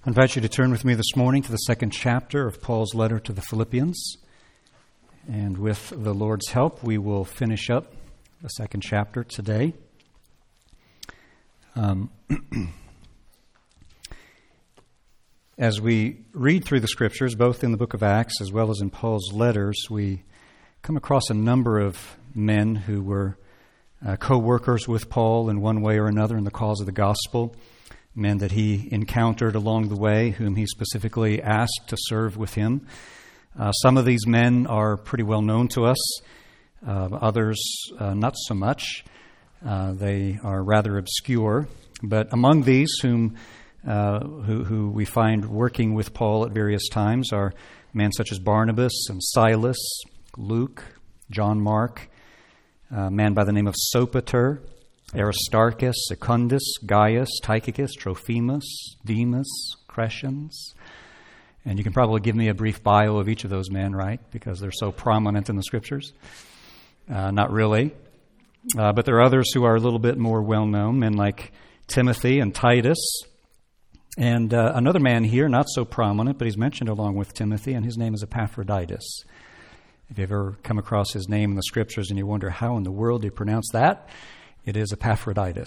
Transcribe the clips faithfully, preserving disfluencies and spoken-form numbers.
I invite you to turn with me this morning to the second chapter of Paul's letter to the Philippians. And with the Lord's help, we will finish up the second chapter today. Um, as we read through the Scriptures, both in the book of Acts as well as in Paul's letters, we come across a number of men who were uh, co-workers with Paul in one way or another in the cause of the gospel. Men that he encountered along the way, whom he specifically asked to serve with him. Uh, some of these men are pretty well known to us, uh, others uh, not so much. Uh, they are rather obscure. But among these whom uh, who, who we find working with Paul at various times are men such as Barnabas and Silas, Luke, John Mark, a man by the name of Sopater, Aristarchus, Secundus, Gaius, Tychicus, Trophimus, Demas, Crescens. And you can probably give me a brief bio of each of those men, right? Because they're so prominent in the Scriptures. Uh, not really. Uh, but there are others who are a little bit more well-known, men like Timothy and Titus. And uh, another man here, not so prominent, but he's mentioned along with Timothy, and his name is Epaphroditus. If you've ever come across his name in the Scriptures and you wonder how in the world do you pronounce that, it is Epaphroditus.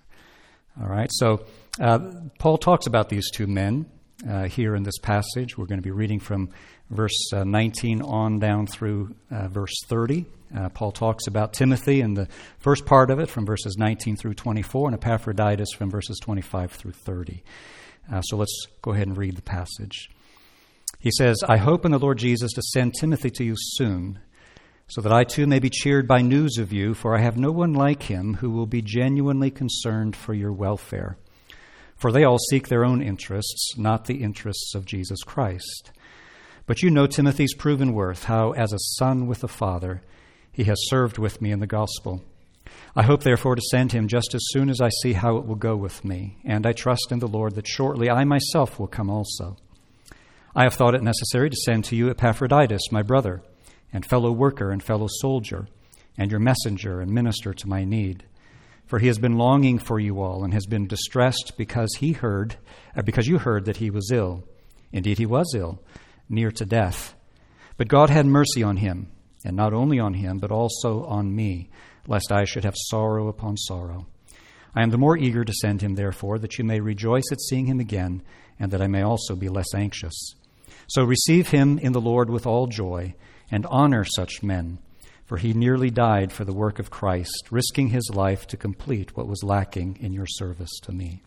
All right, so uh, Paul talks about these two men uh, here in this passage. We're going to be reading from verse uh, nineteen on down through uh, verse thirty. Uh, Paul talks about Timothy in the first part of it from verses nineteen through twenty-four, and Epaphroditus from verses twenty-five through thirty. Uh, so let's go ahead and read the passage. He says, "I hope in the Lord Jesus to send Timothy to you soon, so that I too may be cheered by news of you, for I have no one like him who will be genuinely concerned for your welfare. For they all seek their own interests, not the interests of Jesus Christ. But you know Timothy's proven worth, how as a son with a father he has served with me in the gospel. I hope therefore to send him just as soon as I see how it will go with me, and I trust in the Lord that shortly I myself will come also. I have thought it necessary to send to you Epaphroditus, my brother, and fellow worker and fellow soldier, and your messenger and minister to my need. For he has been longing for you all, and has been distressed because he heard, uh, because you heard that he was ill. Indeed, he was ill, near to death. But God had mercy on him, and not only on him, but also on me, lest I should have sorrow upon sorrow. I am the more eager to send him, therefore, that you may rejoice at seeing him again, and that I may also be less anxious. So receive him in the Lord with all joy, and honor such men, for he nearly died for the work of Christ, risking his life to complete what was lacking in your service to me."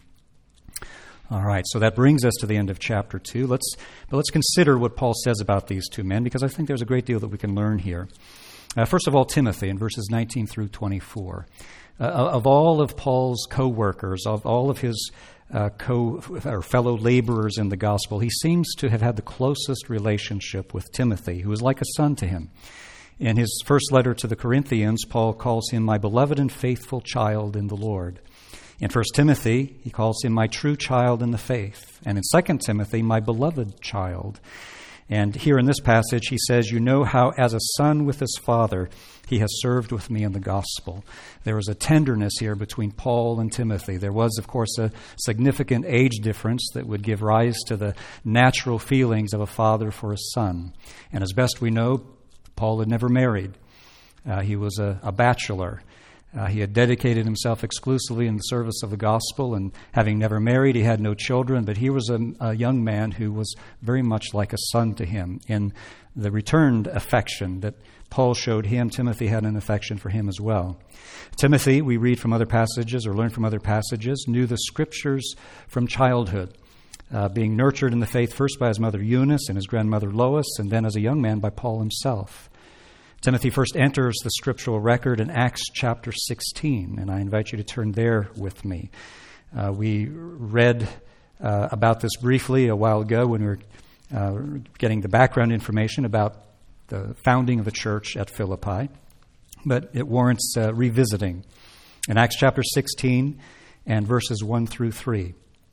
All right, so that brings us to the end of chapter two. Let's, but let's consider what Paul says about these two men, because I think there's a great deal that we can learn here. Uh, first of all, Timothy in verses nineteen through twenty-four. Uh, of all of Paul's co-workers, of all of his uh, co or fellow laborers in the gospel, he seems to have had the closest relationship with Timothy, who is like a son to him. In his first letter to the Corinthians, Paul calls him my beloved and faithful child in the Lord. In First Timothy, he calls him my true child in the faith. And in Second Timothy, my beloved child. And here in this passage, he says, you know how as a son with his father, he has served with me in the gospel. There was a tenderness here between Paul and Timothy. There was, of course, a significant age difference that would give rise to the natural feelings of a father for his son. And as best we know, Paul had never married. Uh, he was a, a bachelor. Uh, he had dedicated himself exclusively in the service of the gospel, and having never married, he had no children, but he was a, a young man who was very much like a son to him in the returned affection that Paul showed him. Timothy had an affection for him as well. Timothy, we read from other passages or learn from other passages, knew the Scriptures from childhood, uh, being nurtured in the faith first by his mother Eunice and his grandmother Lois, and then as a young man by Paul himself. Timothy first enters the scriptural record in Acts chapter sixteen, and I invite you to turn there with me. Uh, we read uh, about this briefly a while ago when we were uh, getting the background information about the founding of the church at Philippi, but it warrants uh, revisiting. In Acts chapter sixteen and verses one through three,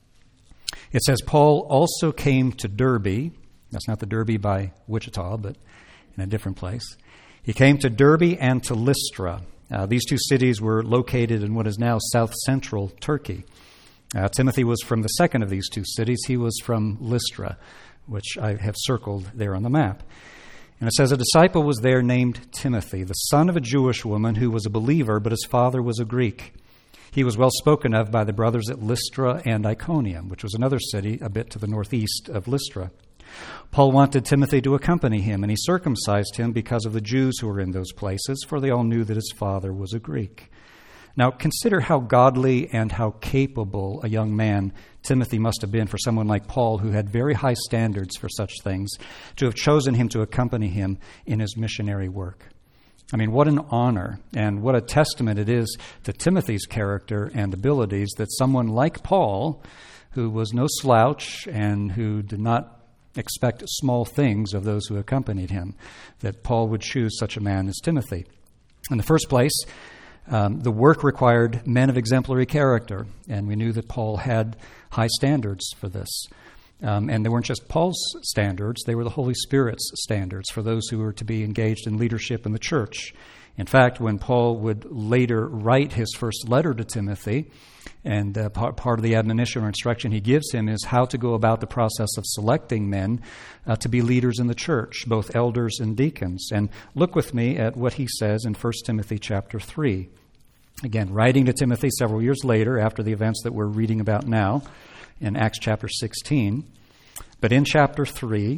it says, Paul also came to Derbe. That's not the Derby by Wichita, but in a different place. He came to Derbe and to Lystra. Uh, these two cities were located in what is now south-central Turkey. Uh, Timothy was from the second of these two cities. He was from Lystra, which I have circled there on the map. And it says, a disciple was there named Timothy, the son of a Jewish woman who was a believer, but his father was a Greek. He was well spoken of by the brothers at Lystra and Iconium, which was another city a bit to the northeast of Lystra. Paul wanted Timothy to accompany him, and he circumcised him because of the Jews who were in those places, for they all knew that his father was a Greek. Now, consider how godly and how capable a young man Timothy must have been for someone like Paul, who had very high standards for such things, to have chosen him to accompany him in his missionary work. I mean, what an honor and what a testament it is to Timothy's character and abilities that someone like Paul, who was no slouch and who did not expect small things of those who accompanied him, that Paul would choose such a man as Timothy. In the first place, Um, the work required men of exemplary character, and we knew that Paul had high standards for this. Um, and they weren't just Paul's standards, they were the Holy Spirit's standards for those who were to be engaged in leadership in the church. In fact, when Paul would later write his first letter to Timothy, and uh, part, part of the admonition or instruction he gives him is how to go about the process of selecting men uh, to be leaders in the church, both elders and deacons. And look with me at what he says in First Timothy chapter three. Again, writing to Timothy several years later after the events that we're reading about now in Acts chapter sixteen. But in chapter three,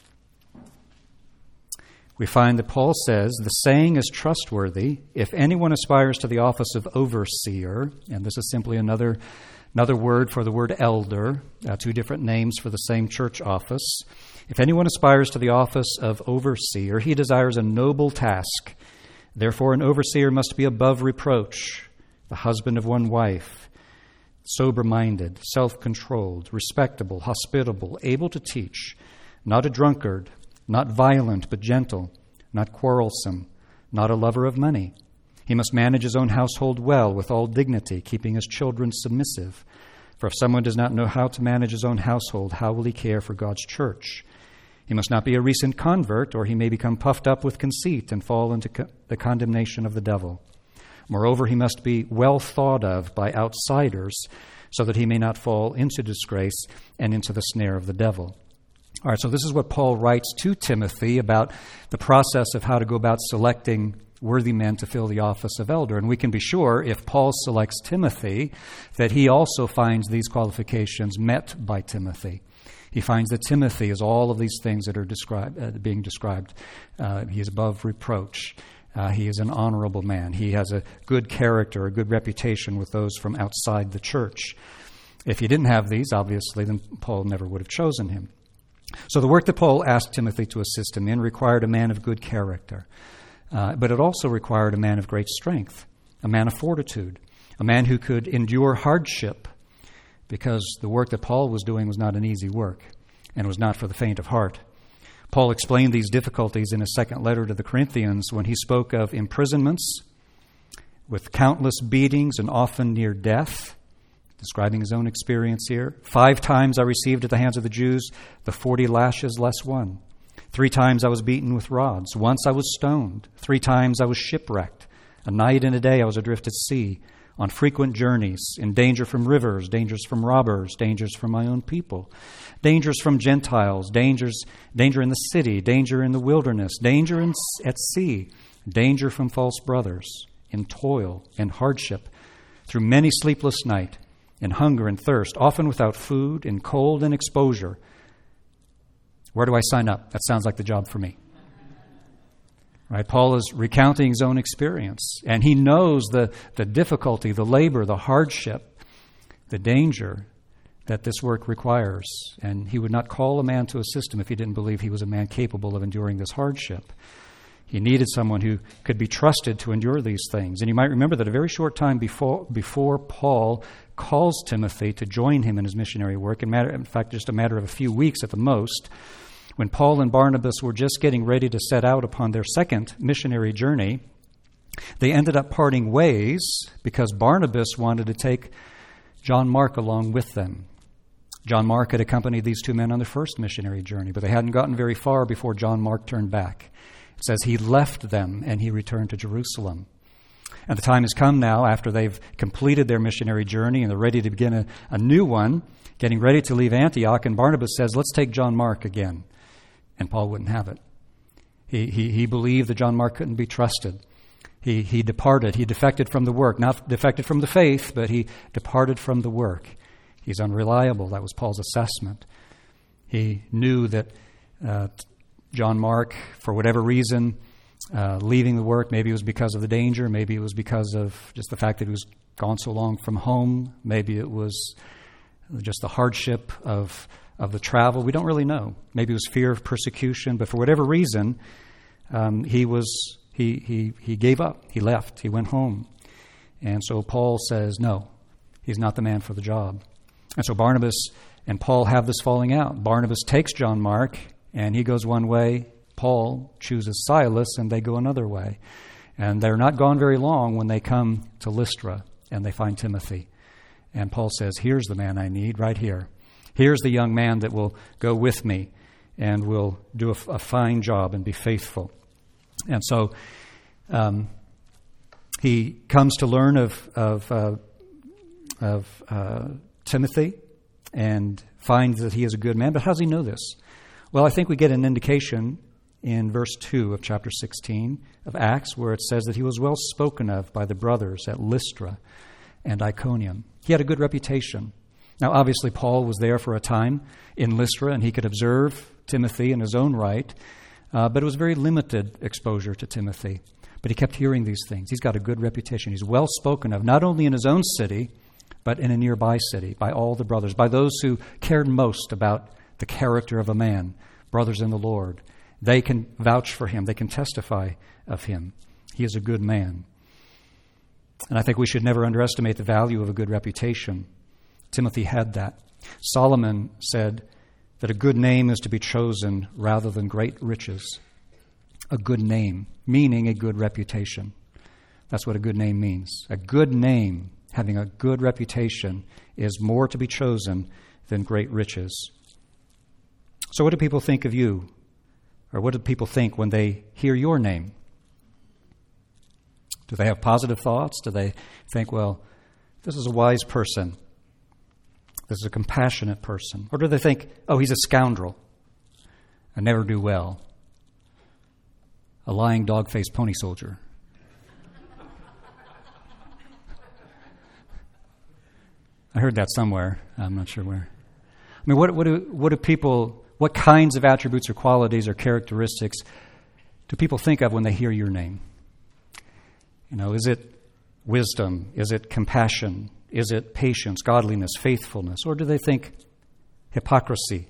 we find that Paul says, the saying is trustworthy. If anyone aspires to the office of overseer, and this is simply another another word for the word elder, uh, two different names for the same church office. If anyone aspires to the office of overseer, he desires a noble task. Therefore, an overseer must be above reproach, the husband of one wife, sober-minded, self-controlled, respectable, hospitable, able to teach, not a drunkard, not violent but gentle, not quarrelsome, not a lover of money. He must manage his own household well with all dignity, keeping his children submissive. For if someone does not know how to manage his own household, how will he care for God's church? He must not be a recent convert, or he may become puffed up with conceit and fall into co- the condemnation of the devil. Moreover, he must be well thought of by outsiders, so that he may not fall into disgrace and into the snare of the devil. All right, so this is what Paul writes to Timothy about the process of how to go about selecting worthy men to fill the office of elder. And we can be sure, if Paul selects Timothy, that he also finds these qualifications met by Timothy. He finds that Timothy is all of these things that are described, uh, being described. Uh, he is above reproach. Uh, he is an honorable man. He has a good character, a good reputation with those from outside the church. If he didn't have these, obviously, then Paul never would have chosen him. So the work that Paul asked Timothy to assist him in required a man of good character. Uh, but it also required a man of great strength, a man of fortitude, a man who could endure hardship, because the work that Paul was doing was not an easy work and was not for the faint of heart. Paul explained these difficulties in his second letter to the Corinthians when he spoke of imprisonments with countless beatings and often near death, describing his own experience here. Five times I received at the hands of the Jews the forty lashes less one. Three times I was beaten with rods. Once I was stoned. Three times I was shipwrecked. A night and a day I was adrift at sea, on frequent journeys, in danger from rivers, dangers from robbers, dangers from my own people, dangers from Gentiles, dangers, danger in the city, danger in the wilderness, danger in, at sea, danger from false brothers, in toil and hardship, through many sleepless nights, in hunger and thirst, often without food, in cold and exposure. Where do I sign up? That sounds like the job for me. Right? Paul is recounting his own experience, and he knows the, the difficulty, the labor, the hardship, the danger that this work requires. And he would not call a man to assist him if he didn't believe he was a man capable of enduring this hardship. He needed someone who could be trusted to endure these things. And you might remember that a very short time before, before Paul calls Timothy to join him in his missionary work, in, matter, in fact, just a matter of a few weeks at the most, when Paul and Barnabas were just getting ready to set out upon their second missionary journey, they ended up parting ways because Barnabas wanted to take John Mark along with them. John Mark had accompanied these two men on their first missionary journey, but they hadn't gotten very far before John Mark turned back. It says he left them and he returned to Jerusalem. And the time has come now, after they've completed their missionary journey and they're ready to begin a, a new one, getting ready to leave Antioch, and Barnabas says, let's take John Mark again. And Paul wouldn't have it. He, he, he believed that John Mark couldn't be trusted. He, he departed. He defected from the work. Not defected from the faith, but he departed from the work. He's unreliable. That was Paul's assessment. He knew that uh, John Mark, for whatever reason, uh, leaving the work, maybe it was because of the danger, maybe it was because of just the fact that he was gone so long from home, maybe it was just the hardship of of the travel. We don't really know. Maybe it was fear of persecution, but for whatever reason, um, he was he he he gave up. He left. He went home, and so Paul says, no, he's not the man for the job. And so Barnabas and Paul have this falling out. Barnabas takes John Mark, and he goes one way. Paul chooses Silas, and they go another way. And they're not gone very long when they come to Lystra, and they find Timothy. And Paul says, here's the man I need right here. Here's the young man that will go with me and will do a, a fine job and be faithful. And so um, he comes to learn of, of, uh, of uh, Timothy and finds that he is a good man. But how does he know this? Well, I think we get an indication in verse two of chapter sixteen of Acts, where it says that he was well spoken of by the brothers at Lystra and Iconium. He had a good reputation. Now, obviously, Paul was there for a time in Lystra, and he could observe Timothy in his own right, uh, but it was very limited exposure to Timothy. But he kept hearing these things. He's got a good reputation. He's well spoken of, not only in his own city, but in a nearby city, by all the brothers, by those who cared most about the character of a man, brothers in the Lord. They can vouch for him. They can testify of him. He is a good man. And I think we should never underestimate the value of a good reputation. Timothy had that. Solomon said that a good name is to be chosen rather than great riches. A good name, meaning a good reputation. That's what a good name means. A good name, having a good reputation, is more to be chosen than great riches. So what do people think of you? Or what do people think when they hear your name? Do they have positive thoughts? Do they think, well, this is a wise person? This is a compassionate person? Or do they think, oh, he's a scoundrel, a never-do-well, a lying dog-faced pony soldier? I heard that somewhere. I'm not sure where. I mean, what, what do what do people, what kinds of attributes or qualities or characteristics do people think of when they hear your name? You know, is it wisdom? Is it compassion? Is it patience, godliness, faithfulness? Or do they think hypocrisy,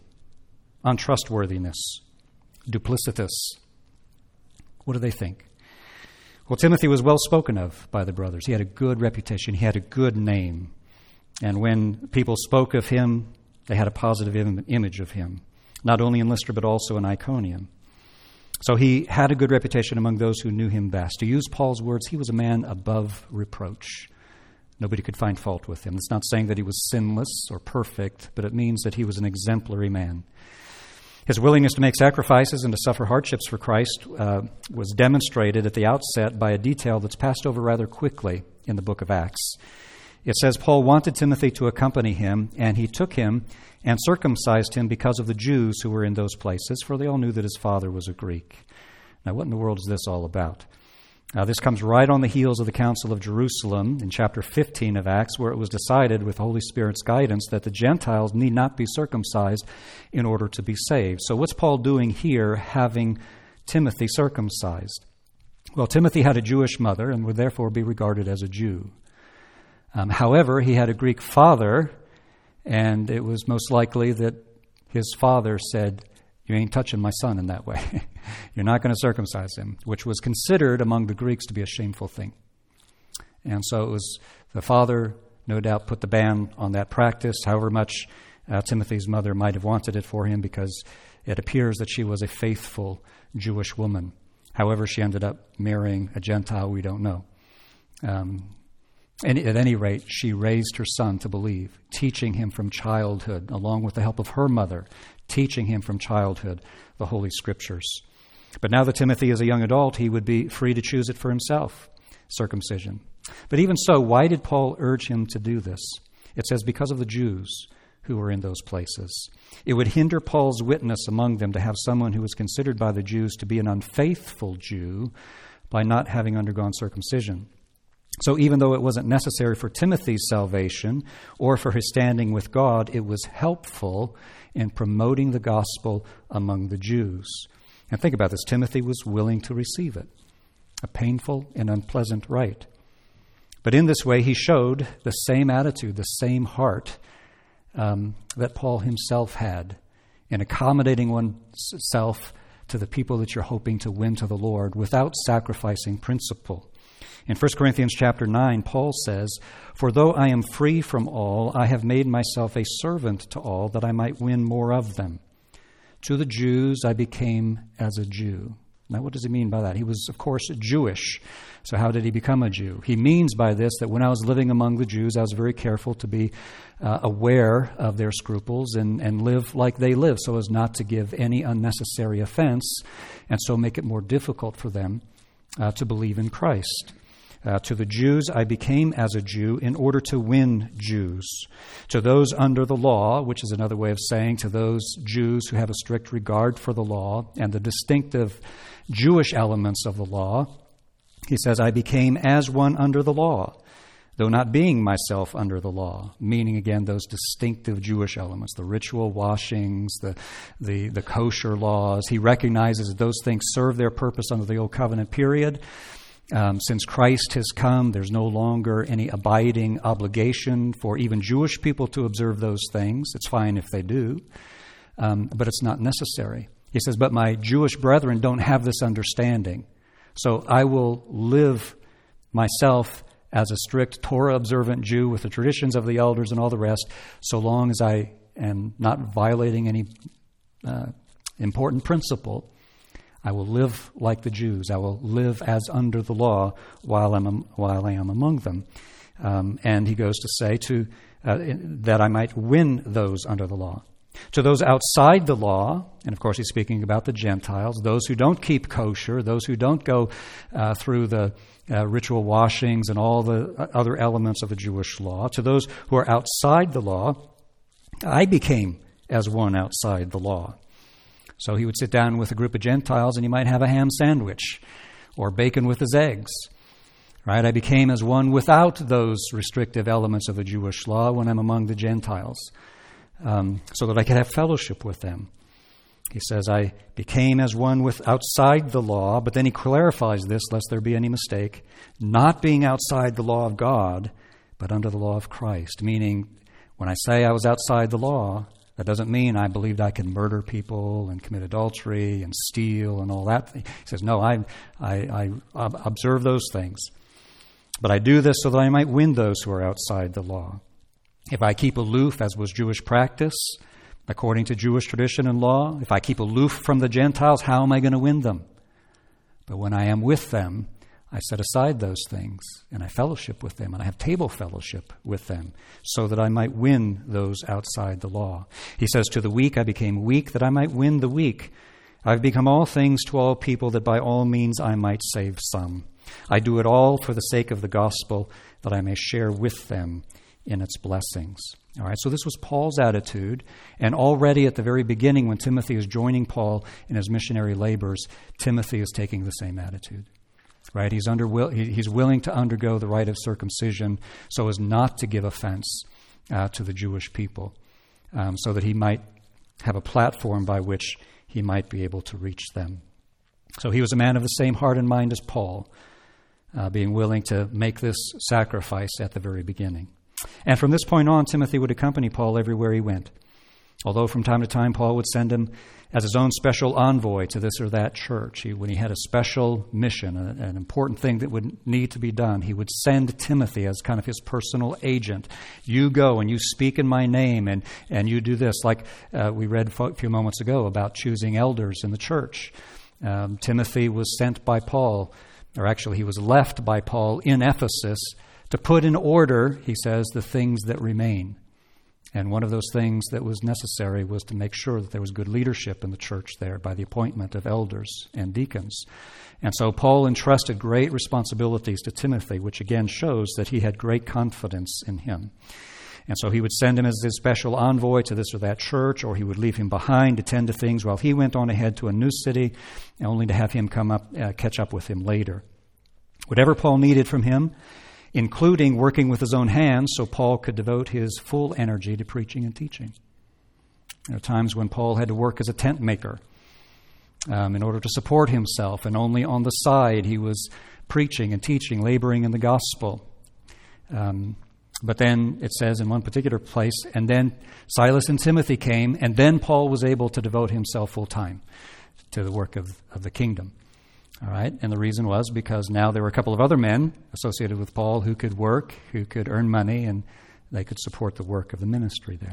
untrustworthiness, duplicitous? What do they think? Well, Timothy was well spoken of by the brothers. He had a good reputation. He had a good name. And when people spoke of him, they had a positive im- image of him, not only in Lystra but also in Iconium. So he had a good reputation among those who knew him best. To use Paul's words, he was a man above reproach. Nobody could find fault with him. It's not saying that he was sinless or perfect, but it means that he was an exemplary man. His willingness to make sacrifices and to suffer hardships for Christ uh, was demonstrated at the outset by a detail that's passed over rather quickly in the book of Acts. It says Paul wanted Timothy to accompany him, and he took him and circumcised him because of the Jews who were in those places, for they all knew that his father was a Greek. Now, what in the world is this all about? Now, this comes right on the heels of the Council of Jerusalem in chapter fifteen of Acts, where it was decided with the Holy Spirit's guidance that the Gentiles need not be circumcised in order to be saved. So what's Paul doing here, having Timothy circumcised? Well, Timothy had a Jewish mother and would therefore be regarded as a Jew. Um, however, he had a Greek father, and it was most likely that his father said, you ain't touching my son in that way. You're not going to circumcise him, which was considered among the Greeks to be a shameful thing. And so it was the father, no doubt, put the ban on that practice, however much uh, Timothy's mother might have wanted it for him, because it appears that she was a faithful Jewish woman. However, she ended up marrying a Gentile, we don't know. Um, And at any rate, she raised her son to believe, teaching him from childhood, along with the help of her mother, teaching him from childhood the Holy Scriptures. But now that Timothy is a young adult, he would be free to choose it for himself. circumcision. But even so, why did Paul urge him to do this? It says because of the Jews who were in those places. It would hinder Paul's witness among them to have someone who was considered by the Jews to be an unfaithful Jew by not having undergone circumcision. So even though it wasn't necessary for Timothy's salvation or for his standing with God, it was helpful in promoting the gospel among the Jews. And think about this. Timothy was willing to receive it, a painful and unpleasant rite. But in this way, he showed the same attitude, the same heart um, that Paul himself had in accommodating oneself to the people that you're hoping to win to the Lord without sacrificing principle. In First Corinthians chapter nine, Paul says, "For though I am free from all, I have made myself a servant to all, that I might win more of them. To the Jews I became as a Jew." Now, what does he mean by that? He was, of course, Jewish. So how did he become a Jew? He means by this that when I was living among the Jews, I was very careful to be uh, aware of their scruples and, and live like they live, so as not to give any unnecessary offense, and so make it more difficult for them uh, to believe in Christ. Uh, to the Jews I became as a Jew in order to win Jews. To those under the law, which is another way of saying to those Jews who have a strict regard for the law and the distinctive Jewish elements of the law, he says, I became as one under the law, though not being myself under the law, meaning again those distinctive Jewish elements, the ritual washings, the, the, the kosher laws. He recognizes that those things serve their purpose under the Old Covenant period. Um, since Christ has come, there's no longer any abiding obligation for even Jewish people to observe those things. It's fine if they do, um, but it's not necessary. He says, but my Jewish brethren don't have this understanding. So I will live myself as a strict Torah-observant Jew with the traditions of the elders and all the rest, so long as I am not violating any uh, important principle. I will live like the Jews. I will live as under the law while I'm while I am among them. Um, and he goes to say to uh, that I might win those under the law. To those outside the law, and of course he's speaking about the Gentiles, those who don't keep kosher, those who don't go uh, through the uh, ritual washings and all the other elements of the Jewish law. To those who are outside the law, I became as one outside the law. So he would sit down with a group of Gentiles and he might have a ham sandwich or bacon with his eggs. Right? I became as one without those restrictive elements of the Jewish law when I'm among the Gentiles, um, so that I could have fellowship with them. He says, I became as one with outside the law, but then he clarifies this, lest there be any mistake, not being outside the law of God, but under the law of Christ. Meaning, when I say I was outside the law, that doesn't mean I believed I could murder people and commit adultery and steal and all that. He says, no, I, I, I observe those things. But I do this so that I might win those who are outside the law. If I keep aloof, as was Jewish practice, according to Jewish tradition and law, if I keep aloof from the Gentiles, how am I going to win them? But when I am with them, I set aside those things, and I fellowship with them, and I have table fellowship with them, so that I might win those outside the law. He says, to the weak I became weak, that I might win the weak. I've become all things to all people, that by all means I might save some. I do it all for the sake of the gospel, that I may share with them in its blessings. All right, so this was Paul's attitude, and already at the very beginning, when Timothy is joining Paul in his missionary labors, Timothy is taking the same attitude. Right, he's under he's willing to undergo the rite of circumcision so as not to give offense uh, to the Jewish people, um, so that he might have a platform by which he might be able to reach them. So he was a man of the same heart and mind as Paul, uh, being willing to make this sacrifice at the very beginning. And from this point on, Timothy would accompany Paul everywhere he went. Although from time to time Paul would send him as his own special envoy to this or that church. He, when he had a special mission, a, an important thing that would need to be done, he would send Timothy as kind of his personal agent. You go and you speak in my name and, and you do this, like uh, we read a few moments ago about choosing elders in the church. Um, Timothy was sent by Paul, or actually he was left by Paul in Ephesus to put in order, he says, the things that remain. And one of those things that was necessary was to make sure that there was good leadership in the church there by the appointment of elders and deacons. And so Paul entrusted great responsibilities to Timothy, which again shows that he had great confidence in him. And so he would send him as his special envoy to this or that church, or he would leave him behind to tend to things while he went on ahead to a new city, only to have him come up, uh, catch up with him later. Whatever Paul needed from him, including working with his own hands so Paul could devote his full energy to preaching and teaching. There are times when Paul had to work as a tent maker um, in order to support himself, and only on the side he was preaching and teaching, laboring in the gospel. Um, but then it says in one particular place, and then Silas and Timothy came, and then Paul was able to devote himself full time to the work of, of the kingdom. All right, and the reason was because now there were a couple of other men associated with Paul who could work, who could earn money, and they could support the work of the ministry there.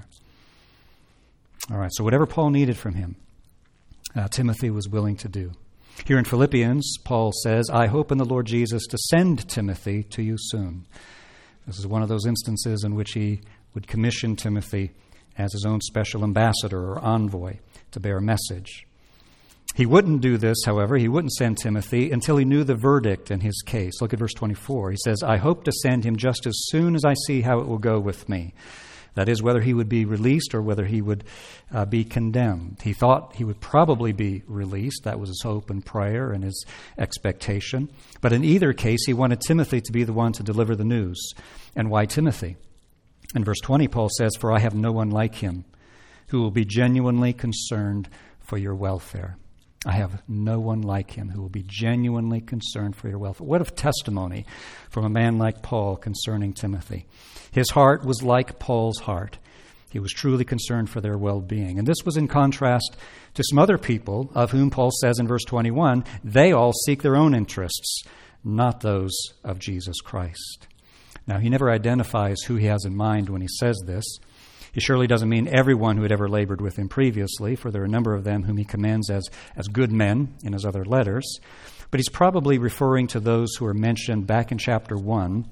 All right, so whatever Paul needed from him, uh, Timothy was willing to do. Here in Philippians, Paul says, I hope in the Lord Jesus to send Timothy to you soon. This is one of those instances in which he would commission Timothy as his own special ambassador or envoy to bear a message. He wouldn't do this, however, he wouldn't send Timothy until he knew the verdict in his case. Look at verse twenty-four. He says, I hope to send him just as soon as I see how it will go with me. That is, whether he would be released or whether he would uh, be condemned. He thought he would probably be released. That was his hope and prayer and his expectation. But in either case, he wanted Timothy to be the one to deliver the news. And why Timothy? In verse twenty, Paul says, For I have no one like him who will be genuinely concerned for your welfare. I have no one like him who will be genuinely concerned for your welfare. What a testimony from a man like Paul concerning Timothy. His heart was like Paul's heart. He was truly concerned for their well-being. And this was in contrast to some other people of whom Paul says in verse twenty-one, they all seek their own interests, not those of Jesus Christ. Now, he never identifies who he has in mind when he says this. He surely doesn't mean everyone who had ever labored with him previously, for there are a number of them whom he commends as, as good men in his other letters. But he's probably referring to those who are mentioned back in chapter one,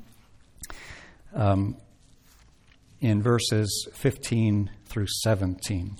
um, in verses fifteen through seventeen.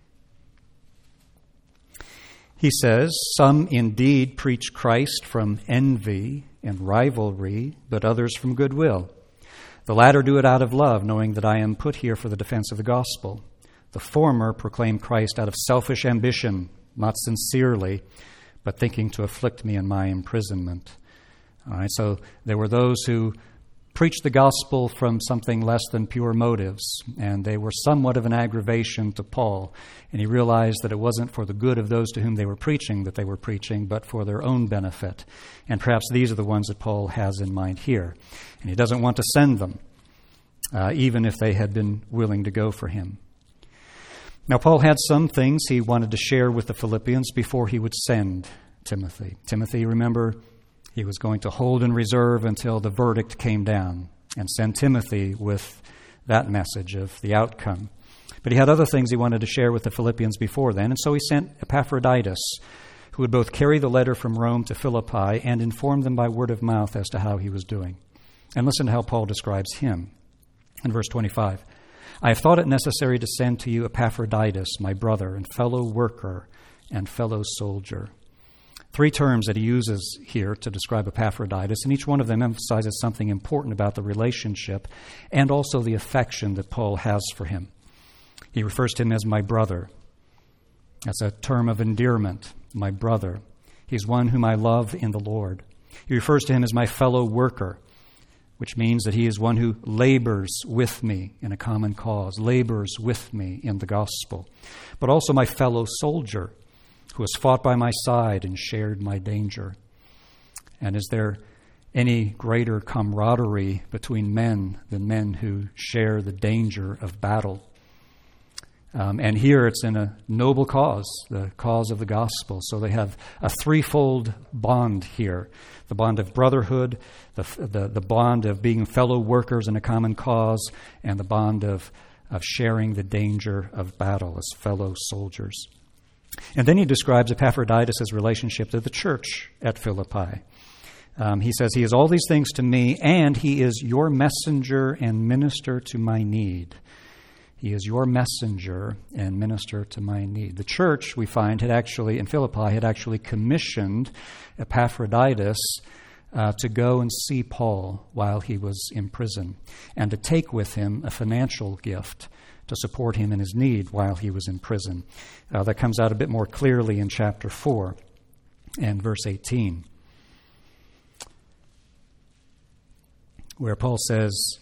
He says, Some indeed preach Christ from envy and rivalry, but others from goodwill. The latter do it out of love, knowing that I am put here for the defense of the gospel. The former proclaim Christ out of selfish ambition, not sincerely, but thinking to afflict me in my imprisonment. All right, so there were those who preached the gospel from something less than pure motives, and they were somewhat of an aggravation to Paul. And he realized that it wasn't for the good of those to whom they were preaching that they were preaching, but for their own benefit. And perhaps these are the ones that Paul has in mind here. And he doesn't want to send them, uh, even if they had been willing to go for him. Now, Paul had some things he wanted to share with the Philippians before he would send Timothy. Timothy, remember, he was going to hold in reserve until the verdict came down and send Timothy with that message of the outcome. But he had other things he wanted to share with the Philippians before then, and so he sent Epaphroditus, who would both carry the letter from Rome to Philippi and inform them by word of mouth as to how he was doing. And listen to how Paul describes him in verse twenty-five. I have thought it necessary to send to you Epaphroditus, my brother and fellow worker and fellow soldier. Three terms that he uses here to describe Epaphroditus, and each one of them emphasizes something important about the relationship and also the affection that Paul has for him. He refers to him as my brother. That's a term of endearment, my brother. He's one whom I love in the Lord. He refers to him as my fellow worker, which means that he is one who labors with me in a common cause, labors with me in the gospel, but also my fellow soldier, who has fought by my side and shared my danger. And is there any greater camaraderie between men than men who share the danger of battle? Um, and here it's in a noble cause, the cause of the gospel. So they have a threefold bond here. The bond of brotherhood, the, the, the bond of being fellow workers in a common cause, and the bond of, of sharing the danger of battle as fellow soldiers. And then he describes Epaphroditus' relationship to the church at Philippi. Um, he says, he is all these things to me, and he is your messenger and minister to my need. He is your messenger and minister to my need. The church, we find, had actually, in Philippi, had actually commissioned Epaphroditus uh, to go and see Paul while he was in prison, and to take with him a financial gift to support him in his need while he was in prison. Uh, that comes out a bit more clearly in chapter four and verse eighteen, where Paul says,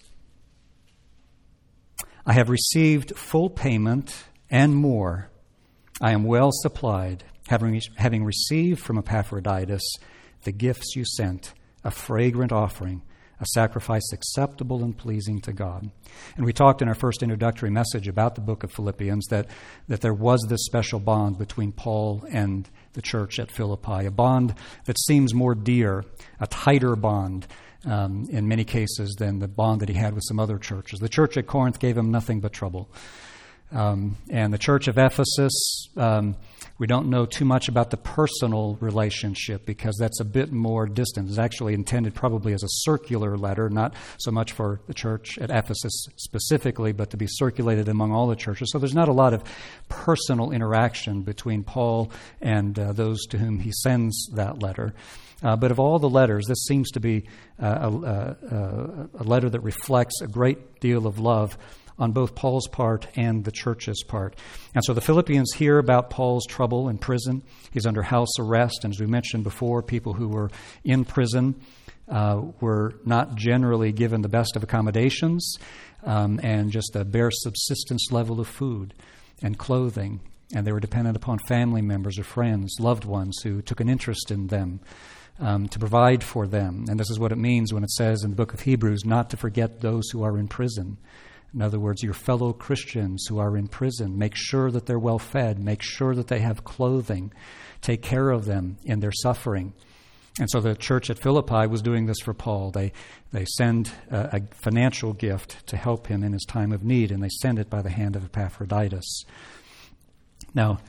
I have received full payment and more. I am well supplied, having, having received from Epaphroditus the gifts you sent, a fragrant offering, a sacrifice acceptable and pleasing to God. And we talked in our first introductory message about the book of Philippians that, that there was this special bond between Paul and the church at Philippi, a bond that seems more dear, a tighter bond um, in many cases than the bond that he had with some other churches. The church at Corinth gave him nothing but trouble. Um, and the church of Ephesus, um, we don't know too much about the personal relationship because that's a bit more distant. It's actually intended probably as a circular letter, not so much for the church at Ephesus specifically, but to be circulated among all the churches. So there's not a lot of personal interaction between Paul and uh, those to whom he sends that letter. Uh, but of all the letters, this seems to be uh, a, a, a letter that reflects a great deal of love on both Paul's part and the church's part. And so the Philippians hear about Paul's trouble in prison. He's under house arrest. And as we mentioned before, people who were in prison uh, were not generally given the best of accommodations um, and just a bare subsistence level of food and clothing. And they were dependent upon family members or friends, loved ones who took an interest in them um, to provide for them. And this is what it means when it says in the book of Hebrews, not to forget those who are in prison. In other words, your fellow Christians who are in prison, make sure that they're well fed, make sure that they have clothing, take care of them in their suffering. And so the church at Philippi was doing this for Paul. They they send a, a financial gift to help him in his time of need, and they send it by the hand of Epaphroditus. Now,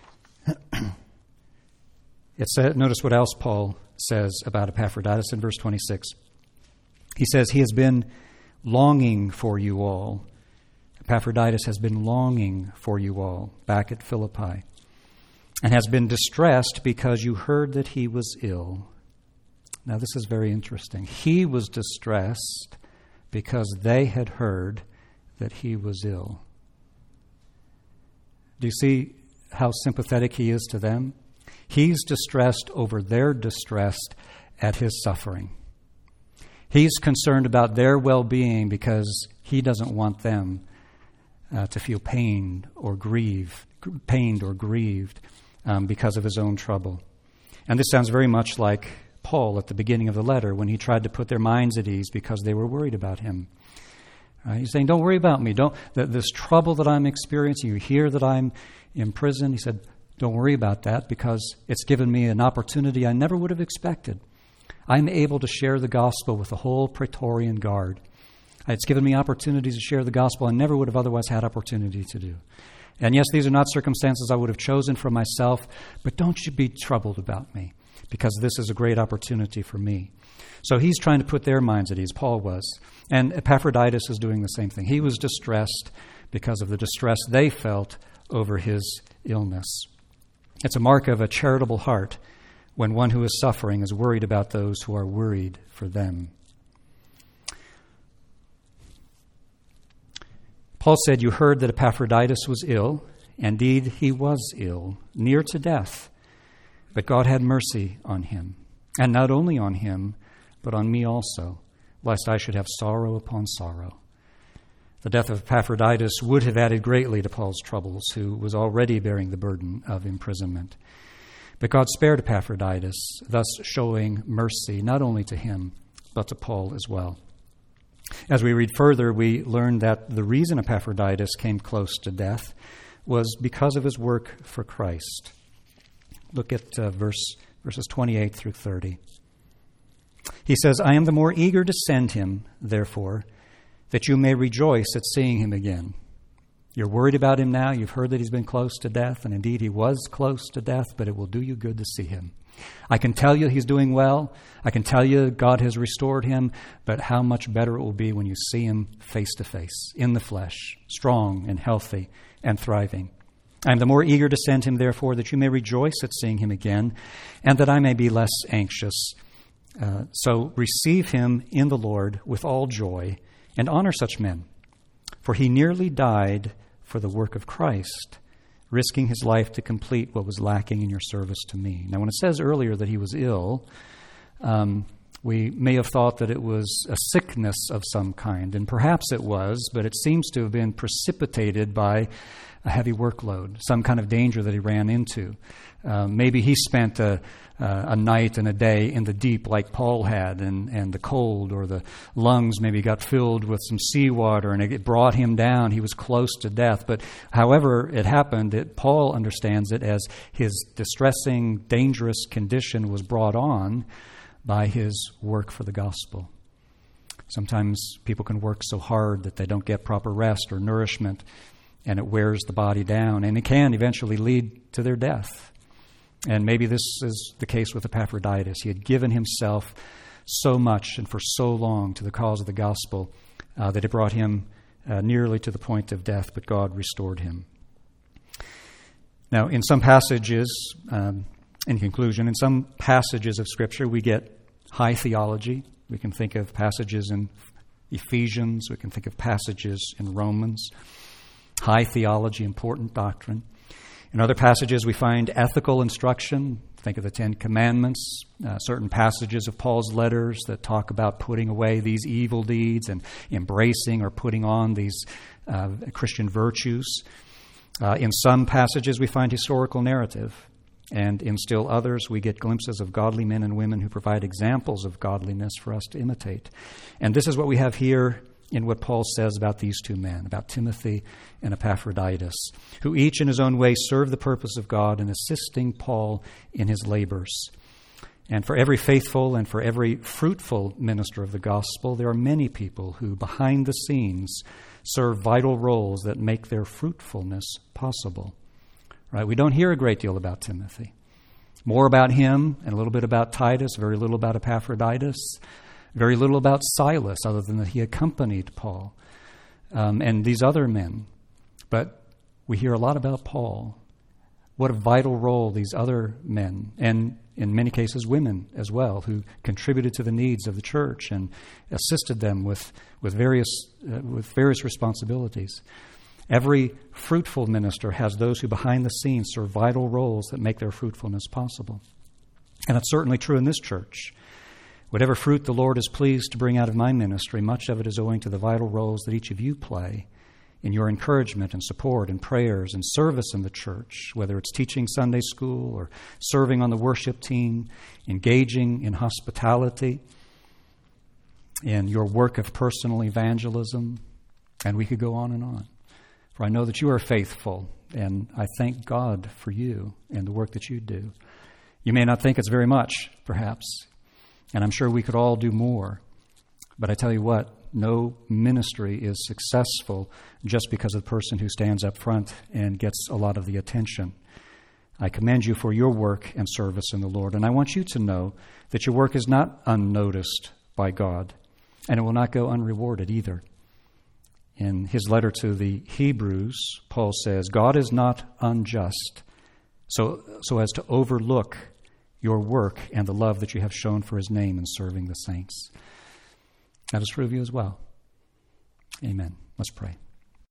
it said, notice what else Paul says about Epaphroditus in verse twenty-six. He says, he has been longing for you all. Epaphroditus has been longing for you all back at Philippi and has been distressed because you heard that he was ill. Now, this is very interesting. He was distressed because they had heard that he was ill. Do you see how sympathetic he is to them? He's distressed over their distress at his suffering. He's concerned about their well-being because he doesn't want them uh, to feel pain or grieve, pained or grieved um, because of his own trouble. And this sounds very much like Paul at the beginning of the letter when he tried to put their minds at ease because they were worried about him. Uh, he's saying, don't worry about me. Don't th- this trouble that I'm experiencing, you hear that I'm in prison. He said, don't worry about that because it's given me an opportunity I never would have expected. I'm able to share the gospel with the whole Praetorian Guard. It's given me opportunities to share the gospel I never would have otherwise had opportunity to do. And yes, these are not circumstances I would have chosen for myself, but don't you be troubled about me because this is a great opportunity for me. So he's trying to put their minds at ease, Paul was. And Epaphroditus is doing the same thing. He was distressed because of the distress they felt over his illness. It's a mark of a charitable heart when one who is suffering is worried about those who are worried for them. Paul said, you heard that Epaphroditus was ill. Indeed, he was ill, near to death. But God had mercy on him. And not only on him, but on me also, lest I should have sorrow upon sorrow. The death of Epaphroditus would have added greatly to Paul's troubles, who was already bearing the burden of imprisonment. But God spared Epaphroditus, thus showing mercy not only to him, but to Paul as well. As we read further, we learn that the reason Epaphroditus came close to death was because of his work for Christ. Look at uh, verse verses twenty-eight through thirty. He says, I am the more eager to send him, therefore, that you may rejoice at seeing him again. You're worried about him now. You've heard that he's been close to death, and indeed he was close to death, but it will do you good to see him. I can tell you he's doing well. I can tell you God has restored him, but how much better it will be when you see him face to face, in the flesh, strong and healthy and thriving. I am the more eager to send him, therefore, that you may rejoice at seeing him again, and that I may be less anxious. Uh, so receive him in the Lord with all joy, and honor such men. For he nearly died for the work of Christ, risking his life to complete what was lacking in your service to me. Now, when it says earlier that he was ill, um, we may have thought that it was a sickness of some kind, and perhaps it was, but it seems to have been precipitated by a heavy workload, some kind of danger that he ran into. Uh, maybe he spent a, uh, a night and a day in the deep like Paul had, and, and the cold or the lungs maybe got filled with some seawater and it brought him down. He was close to death. But however it happened, it, Paul understands it as his distressing, dangerous condition was brought on by his work for the gospel. Sometimes people can work so hard that they don't get proper rest or nourishment, and it wears the body down, and it can eventually lead to their death. And maybe this is the case with Epaphroditus. He had given himself so much and for so long to the cause of the gospel uh, that it brought him uh, nearly to the point of death, but God restored him. Now, in some passages, um, in conclusion, in some passages of Scripture, we get high theology. We can think of passages in Ephesians. We can think of passages in Romans. High theology, important doctrine. In other passages, we find ethical instruction. Think of the Ten Commandments, uh, certain passages of Paul's letters that talk about putting away these evil deeds and embracing or putting on these uh, Christian virtues. Uh, in some passages, we find historical narrative. And in still others, we get glimpses of godly men and women who provide examples of godliness for us to imitate. And this is what we have here in what Paul says about these two men, about Timothy and Epaphroditus, who each in his own way serve the purpose of God in assisting Paul in his labors. And for every faithful and for every fruitful minister of the gospel, there are many people who, behind the scenes, serve vital roles that make their fruitfulness possible. Right? We don't hear a great deal about Timothy. More about him and a little bit about Titus, very little about Epaphroditus. Very little about Silas, other than that he accompanied Paul um, and these other men. But we hear a lot about Paul. What a vital role these other men, and in many cases women as well, who contributed to the needs of the church and assisted them with with various uh, with various responsibilities. Every fruitful minister has those who behind the scenes serve vital roles that make their fruitfulness possible. And it's certainly true in this church. Whatever fruit the Lord is pleased to bring out of my ministry, much of it is owing to the vital roles that each of you play in your encouragement and support and prayers and service in the church, whether it's teaching Sunday school or serving on the worship team, engaging in hospitality, in your work of personal evangelism, and we could go on and on. For I know that you are faithful, and I thank God for you and the work that you do. You may not think it's very much, perhaps, and I'm sure we could all do more. But I tell you what, no ministry is successful just because of the person who stands up front and gets a lot of the attention. I commend you for your work and service in the Lord. And I want you to know that your work is not unnoticed by God, and it will not go unrewarded either. In his letter to the Hebrews, Paul says, God is not unjust, so, so as to overlook your work and the love that you have shown for his name in serving the saints. That is true of you as well. Amen. Let's pray.